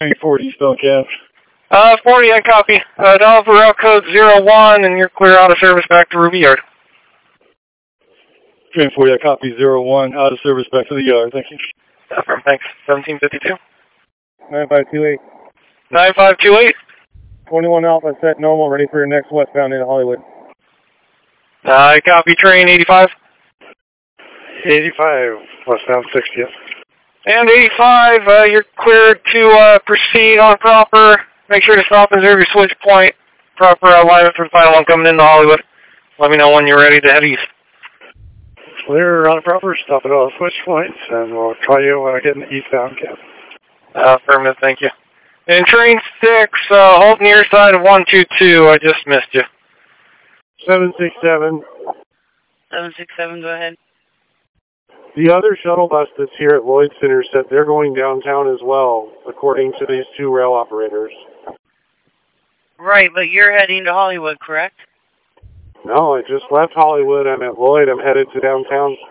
40 Spellcast. 40, I copy. Dial for route code 01, and you're clear out of service back to Ruby Yard. Train 40, I copy 01, out of service back to the yard. Thank you. Thanks. 1752. 9528. 9528. 21 Alpha, set normal, ready for your next westbound into Hollywood. I copy train 85. 85, westbound 60th. And 85, you're cleared to proceed on proper. Make sure to stop and observe your switch point. Proper alignment for the final one coming into Hollywood. Let me know when you're ready to head east. Clear on proper, stop at all switch points, and we'll try you when I get in the eastbound cab. Affirmative, thank you. And train 6, hold near side of 122. I just missed you. 767. 767, go ahead. The other shuttle bus that's here at Lloyd Center said they're going downtown as well, according to these two rail operators. Right, but you're heading to Hollywood, correct? No, I just left Hollywood. I'm at Lloyd. I'm headed to downtown.